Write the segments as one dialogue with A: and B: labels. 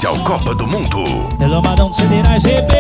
A: Especial Copa do Mundo.
B: É Lombadão do CDR GB.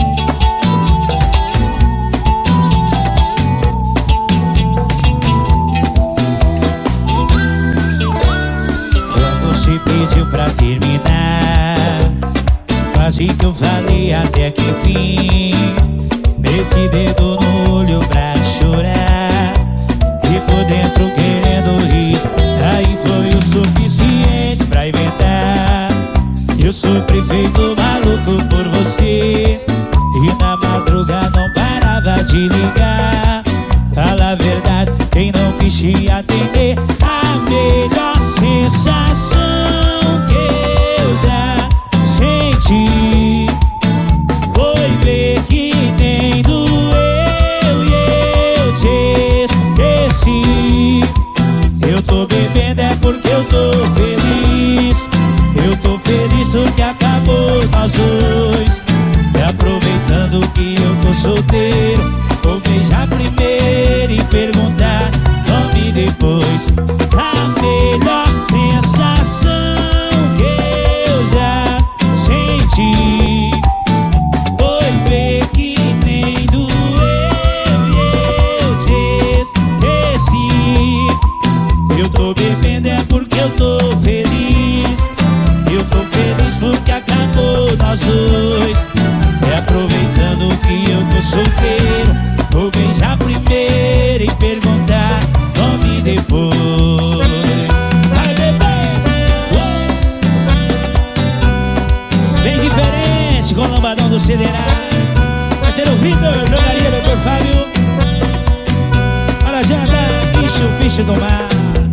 B: Quando se pediu pra terminar, quase que eu falei até que enfim. Meti dedo no olho pra chorar e por dentro querendo rir. Aí foi o suficiente pra inventar. Eu sou prefeito maluco por você, e na madrugada não parava de ligar. Fala a verdade, quem não quis te atender. A melhor sensação que eu já senti foi ver que nem doeu e eu te esqueci. Se eu tô bebendo é porque eu tô feliz. Eu tô feliz porque acabou nós dois. E aproveitando que eu tô solteiro, vou beijar primeiro e perguntar nome depois. A melhor sensação que eu já senti foi ver que nem doeu e eu te esqueci. Eu tô bebendo é porque eu tô feliz. Eu tô feliz porque acabou nós dois. E aproveitando que eu tô solteiro, vou beijar primeiro e perguntar nome depois. Vai, bebê! Bem diferente com o Lombadão do CDR. Parceiro Vitor, drogaria Dr. Fábio. Para janta, bicho do mar.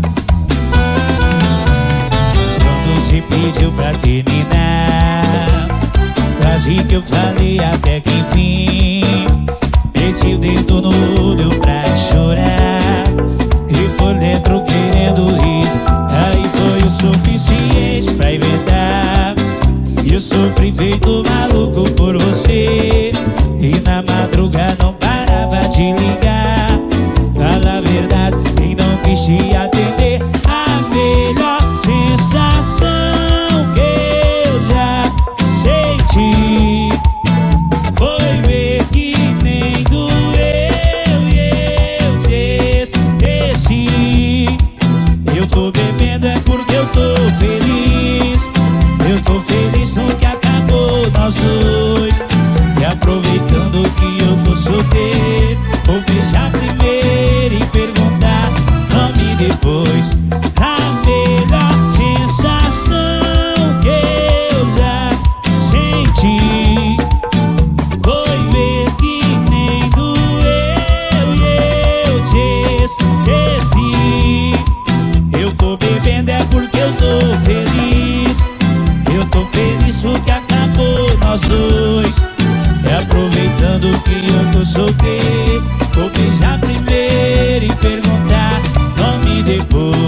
B: Se pediu pra terminar, quase que eu falei até que enfim. Meti o dedo no olho pra chorar e por dentro querendo rir. Aí foi o suficiente pra inventar. Eu sou prefeito maluco por você, e na madrugada não parava de ligar. Fala a verdade, quem não quis te atender. A melhor sensação que eu já senti foi ver que nem doeu e eu te esqueci. Eu tô bebendo é porque eu tô feliz. Eu tô feliz porque acabou nós dois. E aproveitando que eu tô solteiro, vou beijar primeiro e perguntar nome depois. A melhor sensação que eu já senti foi ver que nem doeu e eu te esqueci. Eu tô bebendo é porque eu tô feliz. Eu tô feliz porque acabou nós dois. E aproveitando que eu tô solteiro, vou beijar primeiro e perguntar nome depois.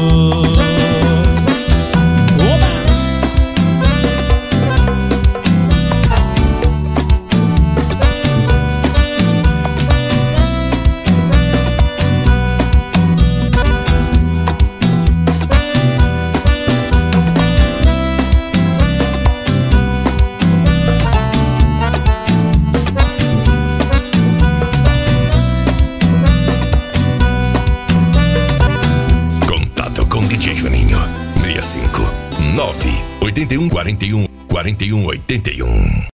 A: DJ Juninho, 65 9 81 41 41 81.